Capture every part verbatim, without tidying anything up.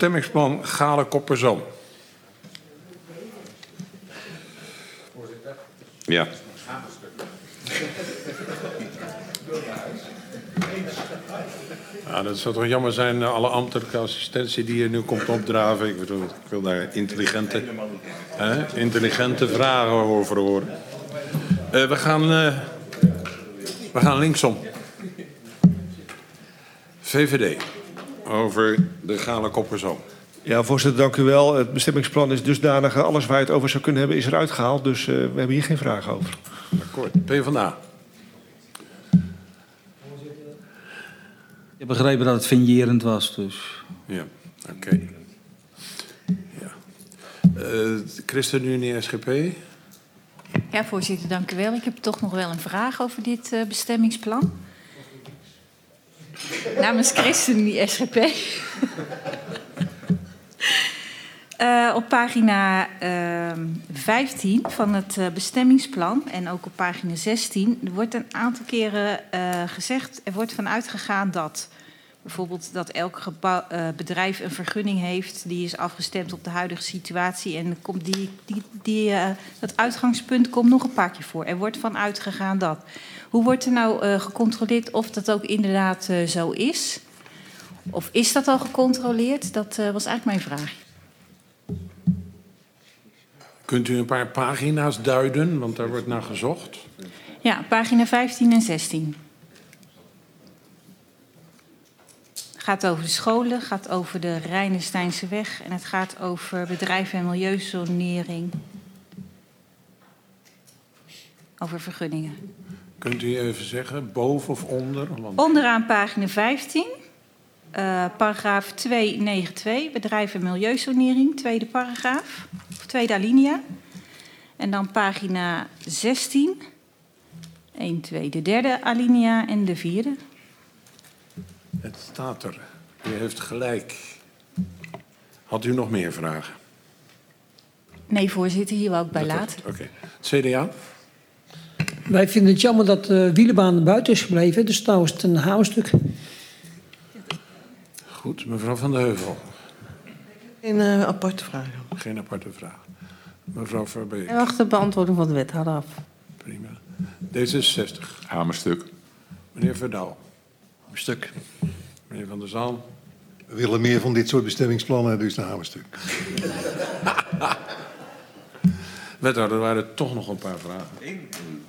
bestemmingsplan Galen-Kopperzoom. Ja. Ja, dat zou toch jammer zijn, alle ambtelijke assistentie die je nu komt opdraven. Ik bedoel, ik wil daar intelligente, hè, intelligente vragen over horen. Uh, we, gaan, uh, we gaan linksom. V V D, over de Galen-Kopperzoom. Ja, voorzitter, dank u wel. Het bestemmingsplan is dusdanig, alles waar je het over zou kunnen hebben, is eruit gehaald. Dus uh, we hebben hier geen vragen over. Akkoord. PvdA. Ik heb begrepen dat het fingerend was, dus... Ja, oké. Okay. Ja. Uh, ChristenUnie S G P. Ja, voorzitter, dank u wel. Ik heb toch nog wel een vraag over dit uh, bestemmingsplan. Namens ChristenUnie S G P. uh, op pagina uh, vijftien van het uh, bestemmingsplan en ook op pagina zestien... er wordt een aantal keren uh, gezegd, er wordt van uitgegaan dat... bijvoorbeeld dat elk gebouw, uh, bedrijf een vergunning heeft... die is afgestemd op de huidige situatie. En komt die, die, die, uh, dat uitgangspunt komt nog een paar keer voor. Er wordt van uitgegaan dat. Hoe wordt er nou uh, gecontroleerd of dat ook inderdaad uh, zo is? Of is dat al gecontroleerd? Dat uh, was eigenlijk mijn vraag. Kunt u een paar pagina's duiden, want daar wordt naar gezocht? Ja, pagina vijftien en zestien. Het gaat over de scholen, gaat over de Rijnesteinseweg... en het gaat over bedrijven en milieuzonering. Over vergunningen. Kunt u even zeggen, boven of onder? Want... Onderaan pagina vijftien, uh, paragraaf tweehonderdnegenentwintig... bedrijven en milieuzonering, tweede paragraaf, of tweede alinea. En dan pagina zestien, één, twee, de derde alinea en de vierde... Het staat er. U heeft gelijk. Had u nog meer vragen? Nee, voorzitter, hier wou ik bij laten. Oké. Okay. Het C D A? Wij vinden het jammer dat de wielenbaan buiten is gebleven. Dus nou is het een hamerstuk. Goed, mevrouw Van der Heuvel. Geen uh, aparte vraag. Geen aparte vraag. Mevrouw Verbeek. En wacht de beantwoording van de wethouder af. Prima. D zesenzestig. Hamerstuk. Meneer Verdouw. Stuk. Meneer Van der Zalm. We willen meer van dit soort bestemmingsplannen, dus een hamerstuk. Wethouder, er waren toch nog een paar vragen. Eén,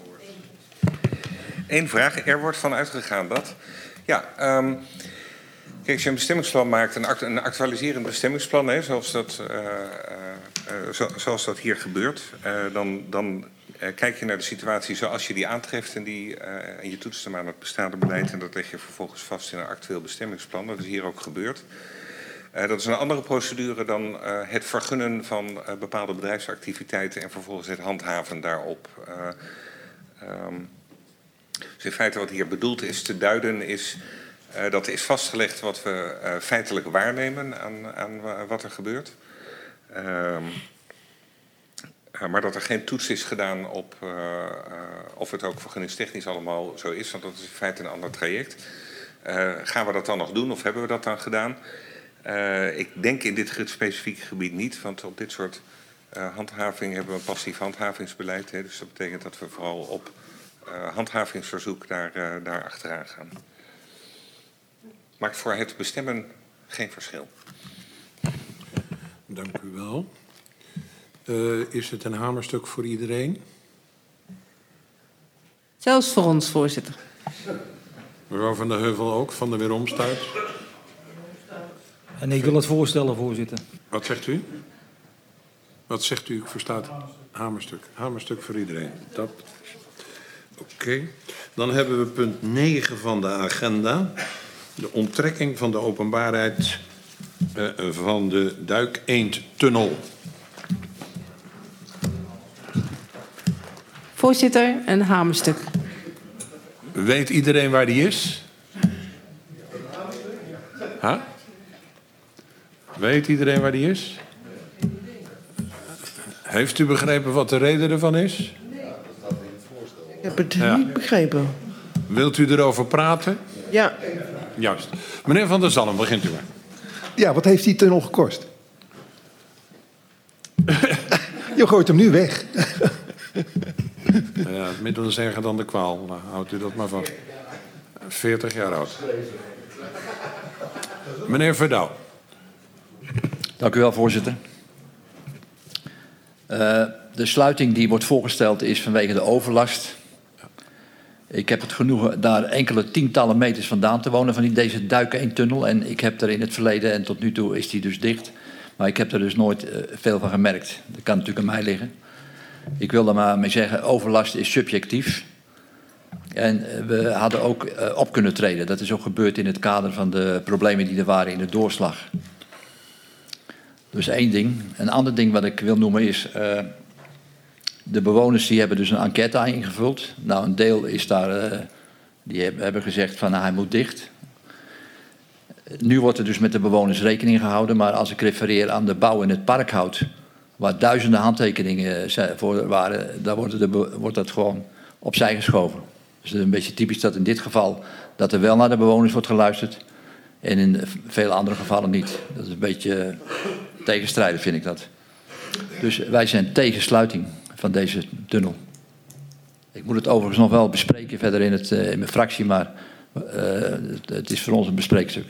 Eén vraag. Er wordt van uitgegaan dat... Ja, um, kijk, als je een bestemmingsplan maakt, een, act, een actualiserend bestemmingsplan... Hè, zoals, dat, uh, uh, zo, zoals dat hier gebeurt... Uh, dan... dan Uh, kijk je naar de situatie zoals je die aantreft en, die, uh, en je toetst hem aan het bestaande beleid en dat leg je vervolgens vast in een actueel bestemmingsplan. Dat is hier ook gebeurd. Uh, dat is een andere procedure dan uh, het vergunnen van uh, bepaalde bedrijfsactiviteiten en vervolgens het handhaven daarop. Uh, um, dus in feite wat hier bedoeld is te duiden is, uh, dat is vastgelegd wat we uh, feitelijk waarnemen aan, aan uh, wat er gebeurt. Uh, Uh, maar dat er geen toets is gedaan op uh, uh, of het ook vergunningstechnisch allemaal zo is. Want dat is in feite een ander traject. Uh, gaan we dat dan nog doen of hebben we dat dan gedaan? Uh, ik denk in dit specifieke gebied niet. Want op dit soort uh, handhaving hebben we een passief handhavingsbeleid. Hè, dus dat betekent dat we vooral op uh, handhavingsverzoek daar, uh, daar achteraan gaan. Maakt voor het bestemmen geen verschil. Dank u wel. Uh, is het een hamerstuk voor iedereen? Zelfs voor ons, voorzitter. Mevrouw Van der Heuvel ook, van de Weeromstuit. En ik wil het voorstellen, voorzitter. Wat zegt u? Wat zegt u? Ik versta het. Hamerstuk. Hamerstuk voor iedereen. Dat. Oké. Okay. Dan hebben we punt negen van de agenda. De onttrekking van de openbaarheid uh, van de Duik-Eendtunnel. Voorzitter, een hamerstuk. Weet iedereen waar die is? Huh? Weet iedereen waar die is? Heeft u begrepen wat de reden ervan is? Ik heb het ja. niet begrepen. Wilt u erover praten? Ja. Juist. Meneer Van der Zalm, begint u maar. Ja, wat heeft die tunnel gekost? Je gooit hem nu weg. Nou ja, het middel is erger dan de kwaal. Nou, houdt u dat maar van. veertig jaar oud. Meneer Verdouw. Dank u wel, voorzitter. Uh, de sluiting die wordt voorgesteld is vanwege de overlast. Ik heb het genoegen daar enkele tientallen meters vandaan te wonen van deze Duik-één-tunnel. En ik heb er in het verleden, en tot nu toe is die dus dicht. Maar ik heb er dus nooit uh, veel van gemerkt. Dat kan natuurlijk aan mij liggen. Ik wil er maar mee zeggen, overlast is subjectief. En uh, we hadden ook uh, op kunnen treden. Dat is ook gebeurd in het kader van de problemen die er waren in de doorslag. Dus één ding. Een ander ding wat ik wil noemen is... Uh, de bewoners die hebben dus een enquête ingevuld. Nou, een deel is daar... Uh, die hebben gezegd van nou, hij moet dicht. Nu wordt er dus met de bewoners rekening gehouden. Maar als ik refereer aan de bouw in het Parkhout... waar duizenden handtekeningen voor waren... daar wordt, de, wordt dat gewoon opzij geschoven. Dus het is een beetje typisch dat in dit geval... dat er wel naar de bewoners wordt geluisterd... en in vele andere gevallen niet. Dat is een beetje tegenstrijdig, vind ik dat. Dus wij zijn tegen sluiting van deze tunnel. Ik moet het overigens nog wel bespreken verder in, het, uh, in mijn fractie... maar uh, het, het is voor ons een bespreekstuk.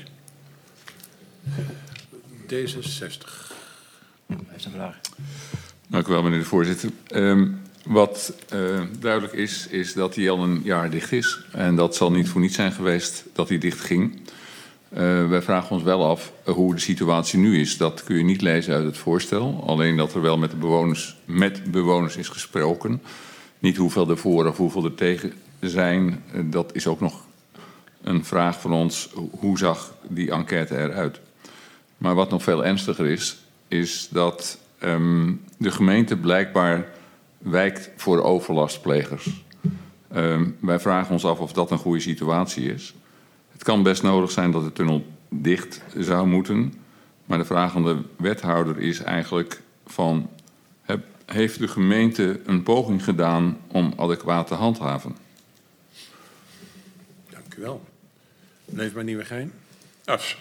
D zesenzestig. Hij heeft een vraag. Dank u wel, meneer de voorzitter. Um, wat uh, duidelijk is, is dat hij al een jaar dicht is. En dat zal niet voor niets zijn geweest dat hij dicht ging. Uh, wij vragen ons wel af hoe de situatie nu is. Dat kun je niet lezen uit het voorstel. Alleen dat er wel met de bewoners, met bewoners is gesproken. Niet hoeveel er voor of hoeveel er tegen zijn. Uh, dat is ook nog een vraag van ons. Hoe zag die enquête eruit? Maar wat nog veel ernstiger is, is dat um, de gemeente blijkbaar wijkt voor overlastplegers. Um, wij vragen ons af of dat een goede situatie is. Het kan best nodig zijn dat de tunnel dicht zou moeten. Maar de vraag aan de wethouder is eigenlijk van... Heb, heeft de gemeente een poging gedaan om adequaat te handhaven? Dank u wel. Leef maar Nieuwegein. As.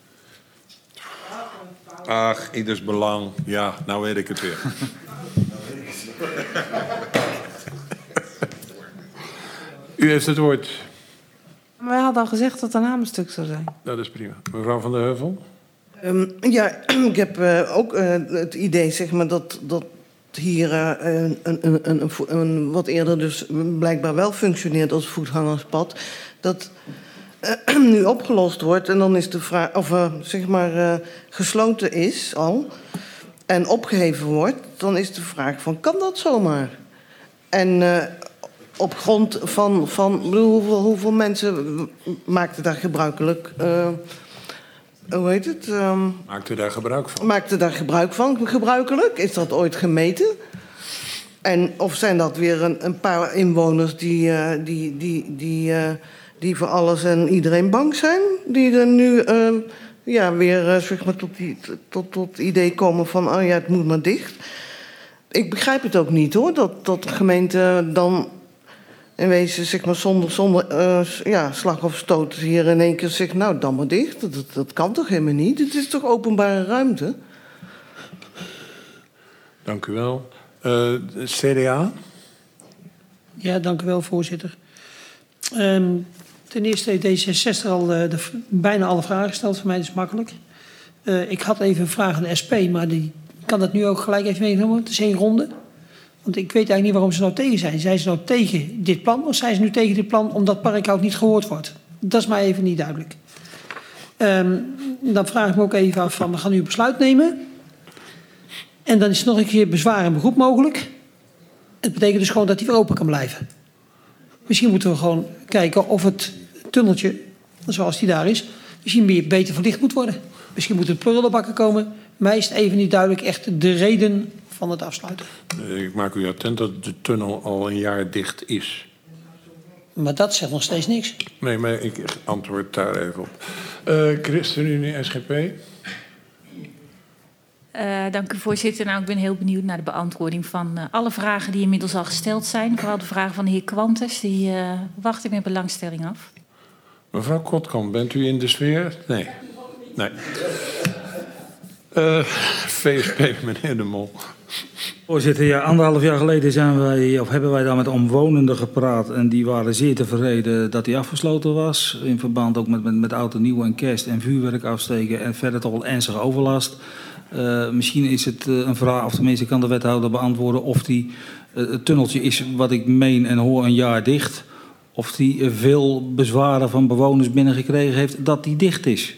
Ach, ieders belang. Ja, nou weet ik het weer. U heeft het woord. Wij hadden al gezegd dat het een hamerstuk zou zijn. Dat is prima. Mevrouw van der Heuvel? Um, ja, ik heb uh, ook uh, het idee, zeg maar, dat, dat hier uh, een, een, een, een, een, wat eerder dus blijkbaar wel functioneert als voetgangerspad, dat uh, nu opgelost wordt en dan is de vraag, of uh, zeg maar uh, gesloten is al en opgeheven wordt, dan is de vraag van, kan dat zomaar? En uh, op grond van, van bedoel, hoeveel, hoeveel mensen maakten daar gebruikelijk... Uh, hoe heet het? Um, Maakt u daar gebruik van? Maakt u daar gebruik van, gebruikelijk? Is dat ooit gemeten? En of zijn dat weer een, een paar inwoners die, uh, die, die, die, uh, die voor alles en iedereen bang zijn? Die er nu uh, ja, weer uh, zeg maar tot, die, tot, tot het idee komen van... oh ja, het moet maar dicht. Ik begrijp het ook niet, hoor. Dat, dat de gemeente dan... in wezen, zeg maar, zonder, zonder uh, ja, slag of stoot hier in één keer zegt... nou, dan maar dicht. Dat, dat kan toch helemaal niet? Het is toch openbare ruimte? Dank u wel. Uh, C D A? Ja, dank u wel, voorzitter. Um, ten eerste heeft D zesenzestig al uh, de, bijna alle vragen gesteld. Voor mij is het makkelijk. Uh, ik had even een vraag aan de S P, maar die kan dat nu ook gelijk even meegenomen. Het is één ronde. Want ik weet eigenlijk niet waarom ze nou tegen zijn. Zijn ze nou tegen dit plan of zijn ze nu tegen dit plan omdat Parkhout niet gehoord wordt? Dat is mij even niet duidelijk. Um, dan vraag ik me ook even af van, we gaan nu een besluit nemen. En dan is nog een keer bezwaar en beroep mogelijk. Het betekent dus gewoon dat die weer open kan blijven. Misschien moeten we gewoon kijken of het tunneltje, zoals die daar is, misschien weer beter verlicht moet worden. Misschien moeten prullenbakken komen. Mij is het even niet duidelijk echt de reden van het afsluiten. Ik maak u attent dat de tunnel al een jaar dicht is. Maar dat zegt nog steeds niks. Nee, maar ik antwoord daar even op. Uh, ChristenUnie, S G P. Uh, dank u, voorzitter. Nou, ik ben heel benieuwd naar de beantwoording van uh, alle vragen die inmiddels al gesteld zijn. Vooral de vragen van de heer Quantes, die uh, wacht ik met belangstelling af. Mevrouw Kotkamp, bent u in de sfeer? Nee. Nee. Uh, V S P, meneer De Mol. Voorzitter, ja, anderhalf jaar geleden zijn wij, of hebben wij daar met omwonenden gepraat. En die waren zeer tevreden dat die afgesloten was. In verband ook met, met, met oud en nieuw en kerst en vuurwerk afsteken. En verder toch wel ernstige overlast. Uh, misschien is het uh, een vraag, of tenminste kan de wethouder beantwoorden of die, uh, het tunneltje is, wat ik meen en hoor, een jaar dicht. Of die uh, veel bezwaren van bewoners binnengekregen heeft dat die dicht is.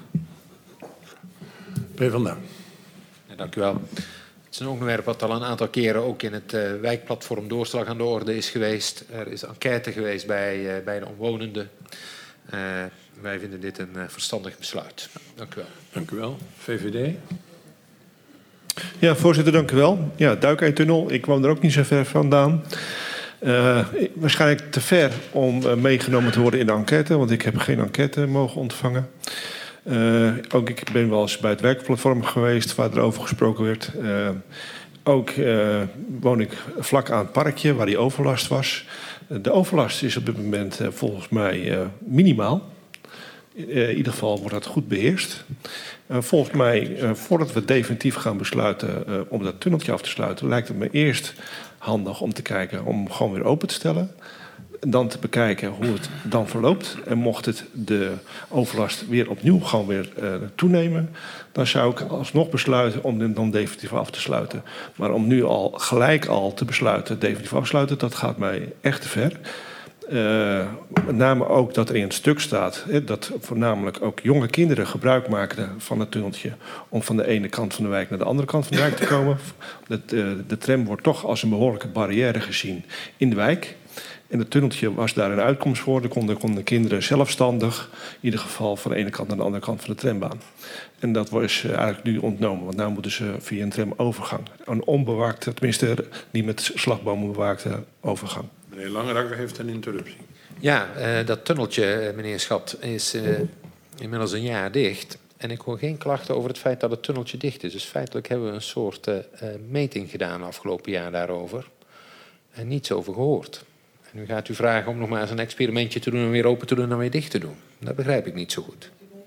P. van Dam. Ja, dank u wel. Het is een onderwerp wat al een aantal keren ook in het uh, wijkplatform Doorslag aan de orde is geweest. Er is enquête geweest bij, uh, bij de omwonenden. Uh, wij vinden dit een uh, verstandig besluit. Dank u wel. Dank u wel. V V D. Ja, voorzitter, dank u wel. Ja, Duikeintunnel, ik woon er ook niet zo ver vandaan. Uh, waarschijnlijk te ver om uh, meegenomen te worden in de enquête, want ik heb geen enquête mogen ontvangen. Uh, ook ik ben wel eens bij het werkplatform geweest waar er over gesproken werd. Uh, ook uh, woon ik vlak aan het parkje waar die overlast was. Uh, de overlast is op dit moment uh, volgens mij uh, minimaal. Uh, in ieder geval wordt dat goed beheerst. Uh, volgens mij, uh, voordat we definitief gaan besluiten uh, om dat tunneltje af te sluiten, lijkt het me eerst handig om te kijken om hem gewoon weer open te stellen. Dan te bekijken hoe het dan verloopt. En mocht het de overlast weer opnieuw gewoon weer uh, toenemen, dan zou ik alsnog besluiten om hem dan definitief af te sluiten. Maar om nu al gelijk al te besluiten, definitief afsluiten, dat gaat mij echt te ver. Uh, met name ook dat er in het stuk staat hè, dat voornamelijk ook jonge kinderen gebruik maken van het tunneltje om van de ene kant van de wijk naar de andere kant van de wijk te komen. De, uh, de tram wordt toch als een behoorlijke barrière gezien in de wijk. En het tunneltje was daar een uitkomst voor. Dan konden, konden kinderen zelfstandig, in ieder geval van de ene kant naar de andere kant van de trambaan. En dat was eigenlijk nu ontnomen, want nu moeten ze via een tramovergang. Een onbewaakte, tenminste niet met slagbomen bewaakte overgang. Meneer Langerakker heeft een interruptie. Ja, uh, dat tunneltje, meneer Schat, is uh, inmiddels een jaar dicht. En ik hoor geen klachten over het feit dat het tunneltje dicht is. Dus feitelijk hebben we een soort uh, meting gedaan afgelopen jaar daarover. En niets over gehoord. En nu gaat u vragen om nog maar eens een experimentje te doen en weer open te doen en dan weer dicht te doen. Dat begrijp ik niet zo goed.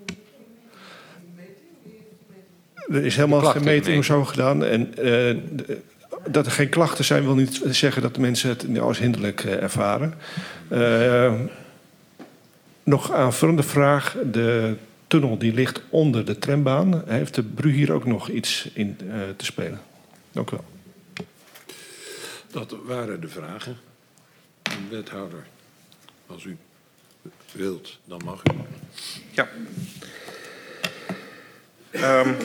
Er is helemaal geen meting zo gedaan. En uh, dat er geen klachten zijn wil niet zeggen dat de mensen het als hinderlijk uh, ervaren. Uh, nog aanvullende vraag. De tunnel die ligt onder de trambaan. Heeft de Bru hier ook nog iets in uh, te spelen? Dank u wel. Dat waren de vragen. Wethouder, als u wilt, dan mag u. Ja. Um,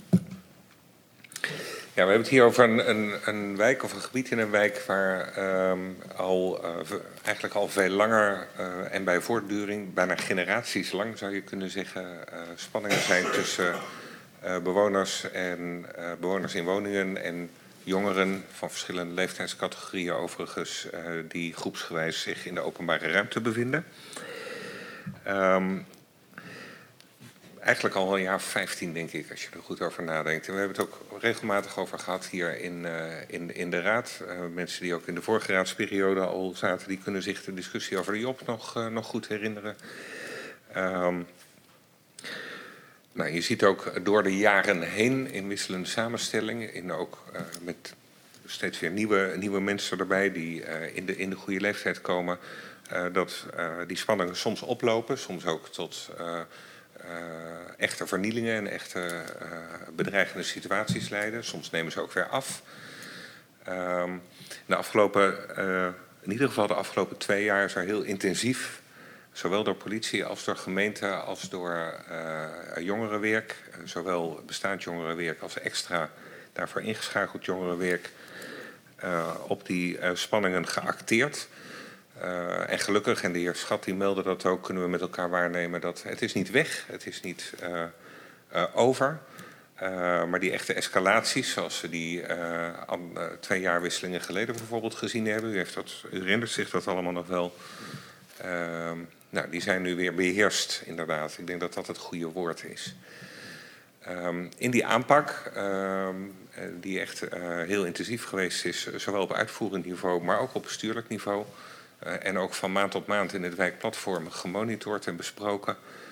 ja, we hebben het hier over een, een, een wijk of een gebied in een wijk waar um, al, uh, eigenlijk al veel langer uh, en bij voortduring, bijna generaties lang zou je kunnen zeggen, uh, spanningen zijn tussen uh, bewoners en uh, bewoners in woningen en jongeren van verschillende leeftijdscategorieën overigens, uh, die groepsgewijs zich in de openbare ruimte bevinden. Um, eigenlijk al een jaar of vijftien, denk ik, als je er goed over nadenkt. En we hebben het ook regelmatig over gehad hier in, uh, in, in de raad. Uh, mensen die ook in de vorige raadsperiode al zaten, die kunnen zich de discussie over de Job nog, uh, nog goed herinneren. Um, Nou, je ziet ook door de jaren heen in wisselende samenstellingen, in ook uh, met steeds weer nieuwe, nieuwe mensen erbij die uh, in, de, in de goede leeftijd komen, uh, dat uh, die spanningen soms oplopen, soms ook tot uh, uh, echte vernielingen en echte uh, bedreigende situaties leiden. Soms nemen ze ook weer af. Um, de afgelopen, uh, in ieder geval de afgelopen twee jaar is er heel intensief, zowel door politie als door gemeente als door uh, jongerenwerk, uh, zowel bestaand jongerenwerk als extra daarvoor ingeschakeld jongerenwerk, uh, op die uh, spanningen geacteerd. Uh, en gelukkig, en de heer Schat die meldde dat ook, kunnen we met elkaar waarnemen dat het is niet weg, het is niet uh, uh, over. Uh, maar die echte escalaties, zoals we die uh, an, uh, twee jaarwisselingen geleden bijvoorbeeld gezien hebben, u, heeft dat, u herinnert zich dat allemaal nog wel. Uh, nou, die zijn nu weer beheerst, inderdaad. Ik denk dat dat het goede woord is. Um, in die aanpak, um, die echt uh, heel intensief geweest is, zowel op uitvoerend niveau, maar ook op bestuurlijk niveau, uh, en ook van maand tot maand in het wijkplatform gemonitord en besproken,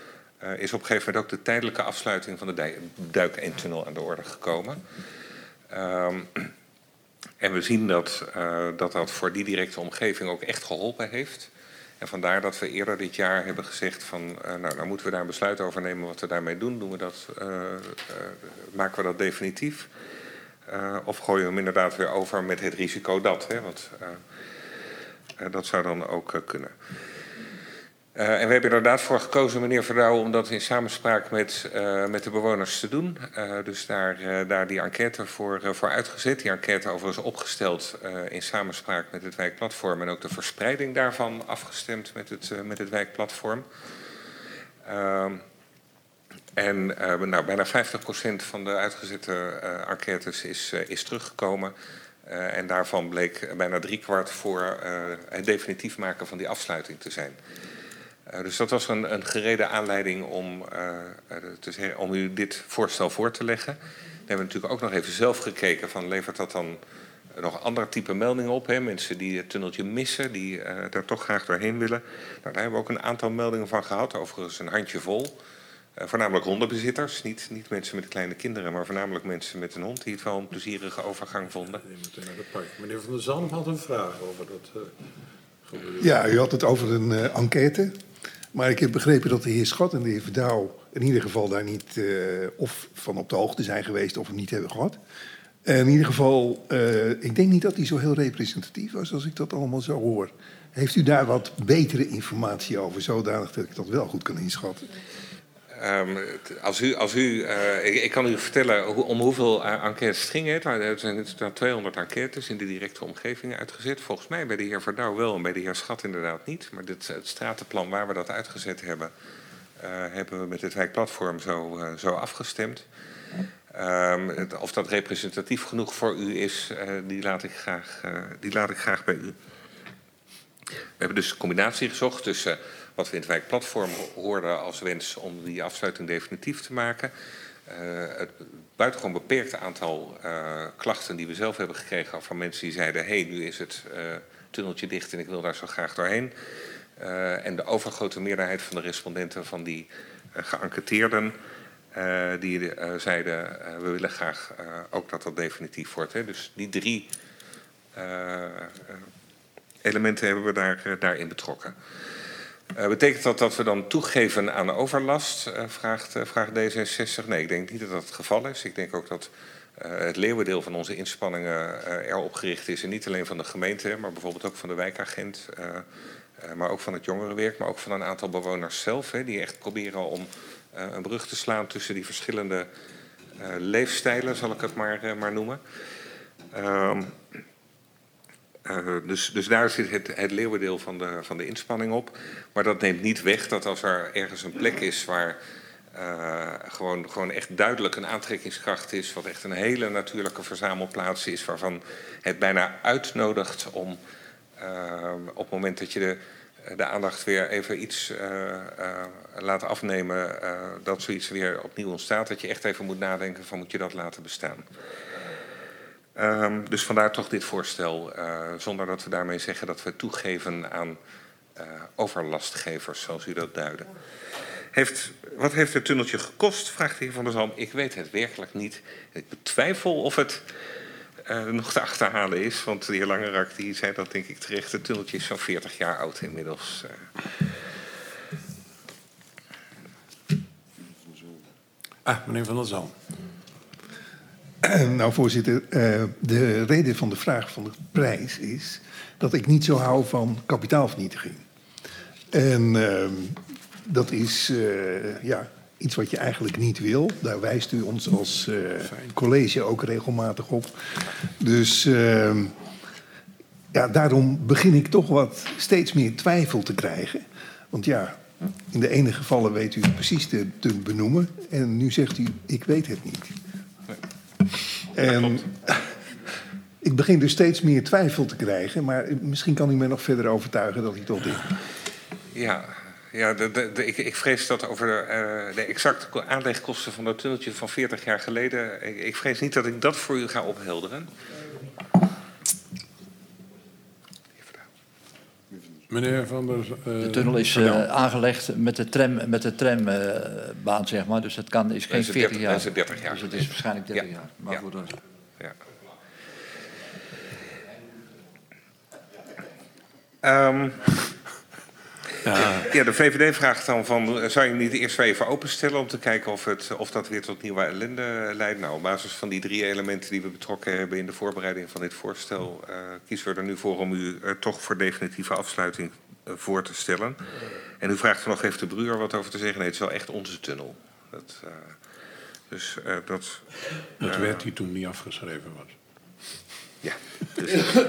uh, is op een gegeven moment ook de tijdelijke afsluiting van de Duik één tunnel aan de orde gekomen. Um, en we zien dat, uh, dat dat voor die directe omgeving ook echt geholpen heeft. En vandaar dat we eerder dit jaar hebben gezegd van, uh, nou, nou moeten we daar een besluit over nemen wat we daarmee doen. Doen we dat, uh, uh, maken we dat definitief? Uh, of gooien we hem inderdaad weer over met het risico dat. Hè, want uh, uh, dat zou dan ook uh, kunnen. Uh, en we hebben er inderdaad voor gekozen, meneer Verdouw, om dat in samenspraak met, uh, met de bewoners te doen. Uh, dus daar, uh, daar die enquête voor, uh, voor uitgezet. Die enquête overigens opgesteld uh, in samenspraak met het wijkplatform. En ook de verspreiding daarvan afgestemd met het, uh, met het wijkplatform. Uh, en uh, nou, bijna vijftig procent van de uitgezette uh, enquêtes is, uh, is teruggekomen. Uh, en daarvan bleek bijna driekwart voor uh, het definitief maken van die afsluiting te zijn. Uh, dus dat was een, een gereden aanleiding om, uh, te zeggen, om u dit voorstel voor te leggen. We hebben natuurlijk ook nog even zelf gekeken van levert dat dan nog ander type meldingen op. Hè? Mensen die het tunneltje missen, die uh, daar toch graag doorheen willen. Nou, daar hebben we ook een aantal meldingen van gehad, overigens een handjevol. Uh, voornamelijk hondenbezitters, niet, niet mensen met kleine kinderen, maar voornamelijk mensen met een hond die het wel een plezierige overgang vonden. Meneer Van der Zalm had een vraag over dat uh, gebeuren. Ja, u had het over een uh, enquête. Maar ik heb begrepen dat de heer Schat en de heer Verdouw in ieder geval daar niet uh, of van op de hoogte zijn geweest of het niet hebben gehad. En in ieder geval, uh, ik denk niet dat die zo heel representatief was als ik dat allemaal zo hoor. Heeft u daar wat betere informatie over, zodanig dat ik dat wel goed kan inschatten? Um, als u, als u, uh, ik, ik kan u vertellen hoe, om hoeveel uh, enquêtes het ging. Het. Er zijn tweehonderd enquêtes in de directe omgeving uitgezet. Volgens mij bij de heer Verdouw wel en bij de heer Schat inderdaad niet. Maar dit, het stratenplan waar we dat uitgezet hebben, uh, hebben we met het wijkplatform zo, uh, zo afgestemd. Um, het, of dat representatief genoeg voor u is, uh, die, laat ik graag, uh, die laat ik graag bij u. We hebben dus een combinatie gezocht tussen wat we in het wijkplatform hoorden als wens om die afsluiting definitief te maken. Uh, het buitengewoon beperkte aantal uh, klachten die we zelf hebben gekregen van mensen die zeiden, hé, hey, nu is het uh, tunneltje dicht en ik wil daar zo graag doorheen. Uh, en de overgrote meerderheid van de respondenten van die uh, geënquêteerden, uh, die uh, zeiden, uh, we willen graag uh, ook dat dat definitief wordt. Hè. Dus die drie uh, uh, elementen hebben we daar, uh, daarin betrokken. Uh, betekent dat dat we dan toegeven aan overlast, uh, vraagt, uh, vraagt D zesenzestig? Nee, ik denk niet dat dat het geval is. Ik denk ook dat uh, het leeuwendeel van onze inspanningen uh, erop gericht is. En niet alleen van de gemeente, maar bijvoorbeeld ook van de wijkagent. Uh, uh, maar ook van het jongerenwerk, maar ook van een aantal bewoners zelf. Hè, die echt proberen om uh, een brug te slaan tussen die verschillende uh, leefstijlen, zal ik het maar, uh, maar noemen. Uh, Uh, dus, dus daar zit het, het leeuwendeel van de, van de inspanning op. Maar dat neemt niet weg dat als er ergens een plek is waar uh, gewoon, gewoon echt duidelijk een aantrekkingskracht is, wat echt een hele natuurlijke verzamelplaats is, waarvan het bijna uitnodigt om uh, op het moment dat je de, de aandacht weer even iets uh, uh, laat afnemen, uh, dat zoiets weer opnieuw ontstaat, dat je echt even moet nadenken van moet je dat laten bestaan. Um, dus vandaar toch dit voorstel, uh, zonder dat we daarmee zeggen dat we toegeven aan uh, overlastgevers, zoals u dat duidde. Heeft, wat heeft het tunneltje gekost, vraagt de heer Van der Zalm. Ik weet het werkelijk niet. Ik betwijfel of het uh, nog te achterhalen is, want de heer Langerak die zei dat denk ik terecht. Het tunneltje is zo'n veertig jaar oud inmiddels. Uh. Ah, meneer Van der Zalm. Nou, voorzitter, uh, de reden van de vraag van de prijs is dat ik niet zo hou van kapitaalvernietiging. En uh, dat is uh, ja, iets wat je eigenlijk niet wil. Daar wijst u ons als uh, college ook regelmatig op. Dus uh, ja, daarom begin ik toch wat steeds meer twijfel te krijgen. Want ja, in de ene gevallen weet u het precies te, te benoemen. En nu zegt u, ik weet het niet. En ik begin dus steeds meer twijfel te krijgen, maar misschien kan u mij nog verder overtuigen dat ik tot dit. Ja, ja de, de, de, ik, ik vrees dat over de, uh, de exacte aanlegkosten van dat tunneltje van veertig jaar geleden, ik, ik vrees niet dat ik dat voor u ga ophelderen. Meneer Van der... Uh, de tunnel is uh, aangelegd met de trambaan, met de tram, uh, zeg maar. Dus dat kan, is geen veertig jaar. Dat is dertig jaar. Dus het is waarschijnlijk dertig ja. jaar. Maar ja. voor de... ja. Um, ja. ja, de V V D vraagt dan van, zou je niet eerst weer even openstellen om te kijken of, het, of dat weer tot nieuwe ellende leidt? Nou, op basis van die drie elementen die we betrokken hebben in de voorbereiding van dit voorstel, uh, kiezen we er nu voor om u uh, toch voor definitieve afsluiting uh, voor te stellen. En u vraagt er nog even de Bruur wat over te zeggen. Nee, het is wel echt onze tunnel. Dat, uh, dus uh, dat... Dat uh, werd die toen niet afgeschreven was. Ja. Dus,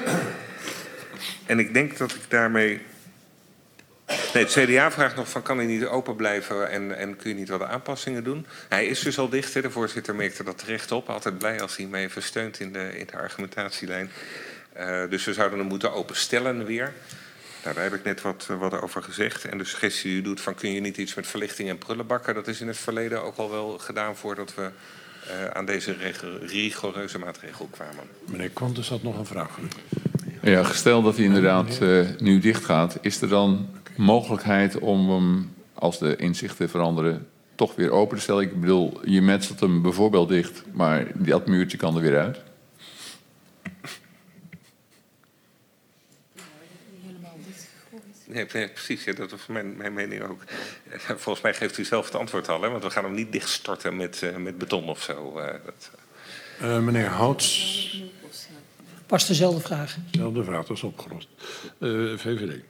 en ik denk dat ik daarmee... Nee, het C D A vraagt nog van, kan hij niet open blijven en, en kun je niet wat aanpassingen doen? Hij is dus al dicht, hè? De voorzitter merkte dat terecht op. Altijd blij als hij me even steunt in de, in de argumentatielijn. Uh, dus we zouden hem moeten openstellen weer. Nou, daar heb ik net wat, wat over gezegd. En de suggestie die u doet van, kun je niet iets met verlichting en prullenbakken? Dat is in het verleden ook al wel gedaan voordat we uh, aan deze rigoureuze maatregel kwamen. Meneer Quantus had nog een vraag. Ja, gesteld dat hij inderdaad uh, nu dicht gaat, is er dan mogelijkheid om hem, als de inzichten veranderen, toch weer open te stellen? Ik bedoel, je metselt hem bijvoorbeeld dicht, maar dat muurtje kan er weer uit. Nee, nee, precies. Ja, dat is mijn, mijn mening ook. Volgens mij geeft u zelf het antwoord al, hè? Want we gaan hem niet dichtstorten met, uh, met beton of zo. Uh, dat... uh, meneer Houts. Pas dezelfde vraag. Dezelfde vraag, dat is opgelost. Uh, V V D.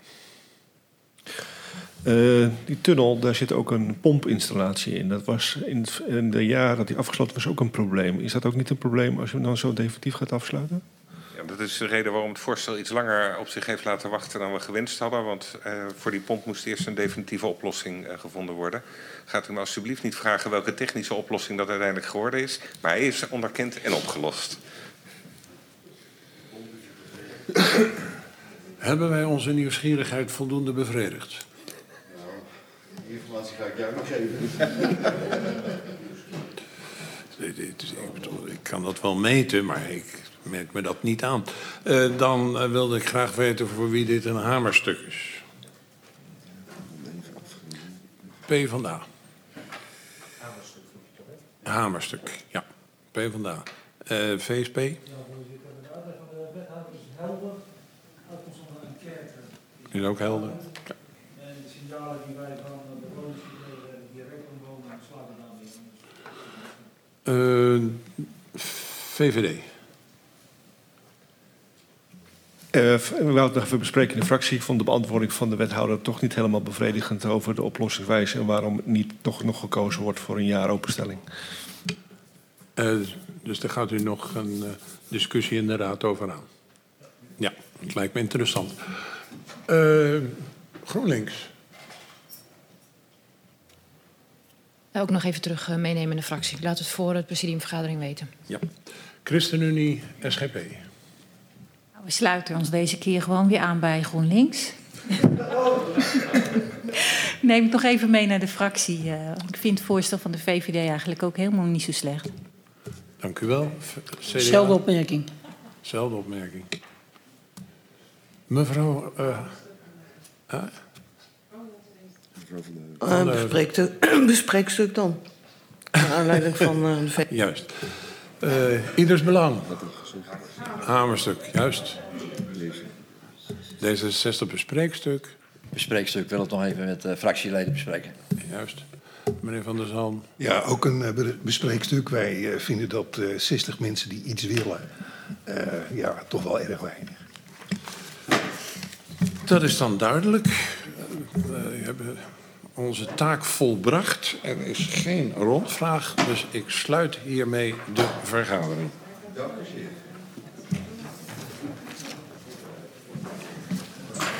Uh, die tunnel, daar zit ook een pompinstallatie in. Dat was in, het, in de jaren dat die afgesloten was ook een probleem. Is dat ook niet een probleem als je hem dan zo definitief gaat afsluiten? Ja, dat is de reden waarom het voorstel iets langer op zich heeft laten wachten dan we gewenst hadden. Want uh, voor die pomp moest eerst een definitieve oplossing uh, gevonden worden. Gaat u me alsjeblieft niet vragen welke technische oplossing dat uiteindelijk geworden is. Maar hij is onderkend en opgelost. Hebben wij onze nieuwsgierigheid voldoende bevredigd? Die informatie ga ik jou nog geven. Ik kan dat wel meten, maar ik merk me dat niet aan. Uh, dan uh, wilde ik graag weten voor wie dit een hamerstuk is. PvdA. Hamerstuk, ja. PvdA. Uh, V S P? Is ook helder. Ja. En de signalen die wij van de bewoners gekregen hebben, direct omwonen, slapen dan weer. Uh, V V D. Uh, we wilden het nog even bespreken in de fractie. Ik vond de beantwoording van de wethouder toch niet helemaal bevredigend over de oplossingswijze en waarom niet toch nog gekozen wordt voor een jaar openstelling. Uh, dus daar gaat u nog een uh, discussie in de raad over aan. Ja, het lijkt me interessant. Uh, GroenLinks. Ook nog even terug uh, meenemen in de fractie. Laat het voor het presidiumvergadering weten. Ja. ChristenUnie, S G P. We sluiten ons deze keer gewoon weer aan bij GroenLinks. Neem ik nog even mee naar de fractie. Uh, ik vind het voorstel van de V V D eigenlijk ook helemaal niet zo slecht. Dank u wel. Zelfde opmerking. Zelfde opmerking. Mevrouw... Uh, uh, uh, bespreekstuk, bespreekstuk dan. Naar aanleiding van uh, de V V D. Juist. Uh, ieders belang. Hamerstuk, juist. D zesenzestig bespreekstuk. Bespreekstuk, wil het nog even met uh, fractieleden bespreken. Juist. Meneer Van der Zalm. Ja, ook een uh, bespreekstuk. Wij uh, vinden dat uh, zestig mensen die iets willen, uh, ja, toch wel erg weinig. Dat is dan duidelijk. We hebben onze taak volbracht. Er is geen rondvraag, dus ik sluit hiermee de vergadering. Dank u zeer.